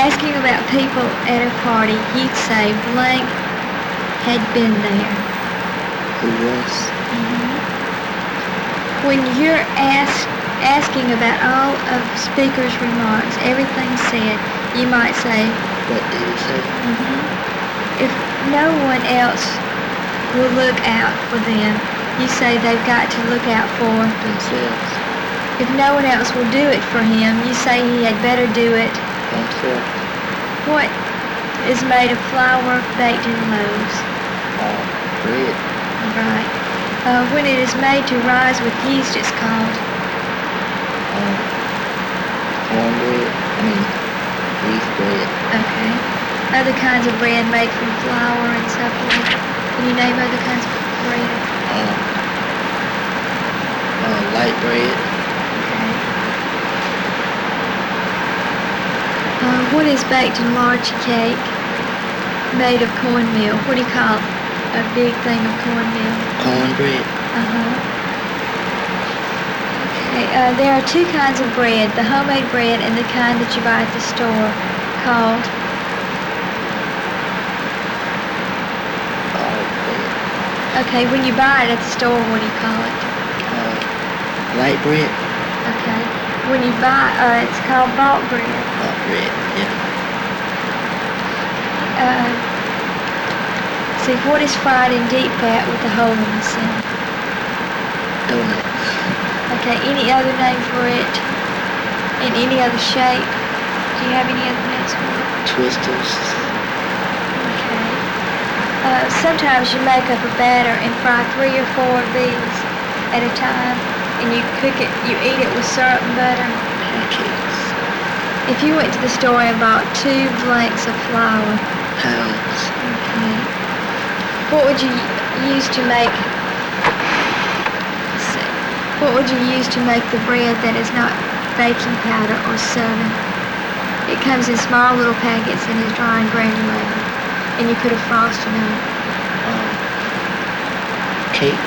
asking about people at a party, you'd say blank had been there. Who was? When you're asking about all of the speaker's remarks, everything said, you might say, What did he say? if no one else will look out for them, you say they've got to look out for Themselves. If no one else will do it for him, you say he had better do it. Himself. What is made of flour baked in loaves? Bread. Right. When it is made to rise with yeast, it's called Cornbread. Yeast bread. Okay. Other kinds of bread made from flour and stuff. Can you name other kinds of bread? Light bread. Okay. What is baked in large cake made of cornmeal? What do you call a big thing of cornmeal? Cornbread. Okay. There are two kinds of bread, the homemade bread and the kind that you buy at the store, called Bread. Okay, when you buy it at the store, what do you call it? Light bread. Okay. When you buy, it's called bought bread. Bought bread, yeah. See, what is fried in deep fat with a hole in the center? Donuts. Okay, any other name for it? In any other shape? Do you have any other names for it? Twisters. Okay. Sometimes you make up a batter and fry 3 or 4 of these at a time, and you cook it, you eat it with syrup and butter. Pancakes. If you went to the store and bought 2 blanks of flour, Pounds. okay, what would you use to make, let's see, what would you use to make the bread that is not baking powder or soda? It comes in small little packets and is dry and granulated, and you put a frosting on it. Cake.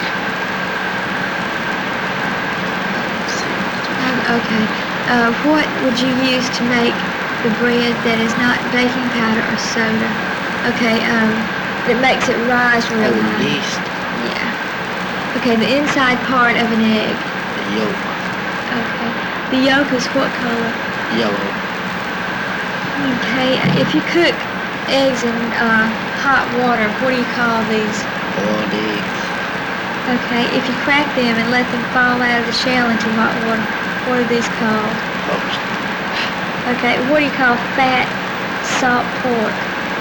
Okay. What would you use to make the bread that is not baking powder or soda? Okay, that makes it rise real high. Yeast. Yeah. Okay, the inside part of an egg. The yolk. Okay. The yolk is what color? Yellow. Okay, if you cook eggs in hot water, what do you call these? Boiled eggs. Okay, if you crack them and let them fall out of the shell into hot water, what are these called? Poached. Okay, what do you call fat salt pork?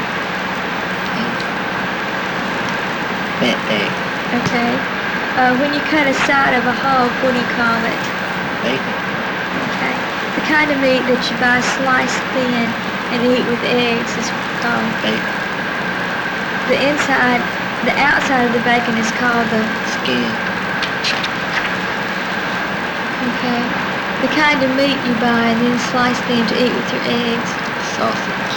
Fat egg. Okay. When you cut a side of a hog, what do you call it? Bacon. Okay. The kind of meat that you buy sliced thin and eat with eggs is called Bacon. The outside of the bacon is called the Skin. Okay. The kind of meat you buy and then slice thin to eat with your eggs. Sausage.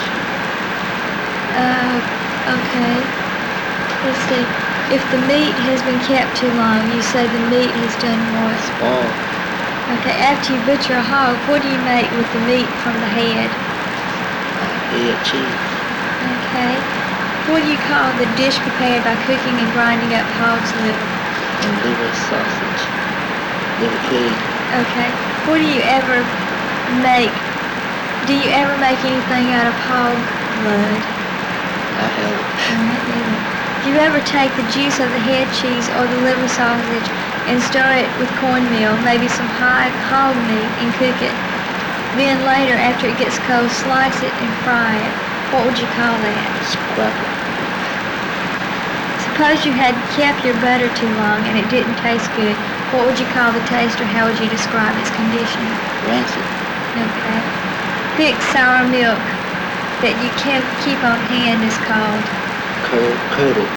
Okay. Let's see. If the meat has been kept too long, you say the meat has done what? Spoiled. Okay, after you butcher a hog, what do you make with the meat from the head? Head cheese. Okay. What do you call the dish prepared by cooking and grinding up hog's liver? And liver sausage. Liver pudding. Okay. What do you ever make? Do you ever make anything out of hog blood? I have Do you ever take the juice of the head cheese or the liver sausage and stir it with cornmeal, maybe some hog meat, and cook it? Then later, after it gets cold, slice it and fry it. What would you call that? scrapple. Suppose you had kept your butter too long and it didn't taste good. What would you call the taste, or how would you describe its condition? Rancid. Okay. Thick sour milk that you can't keep on hand is called Curdle.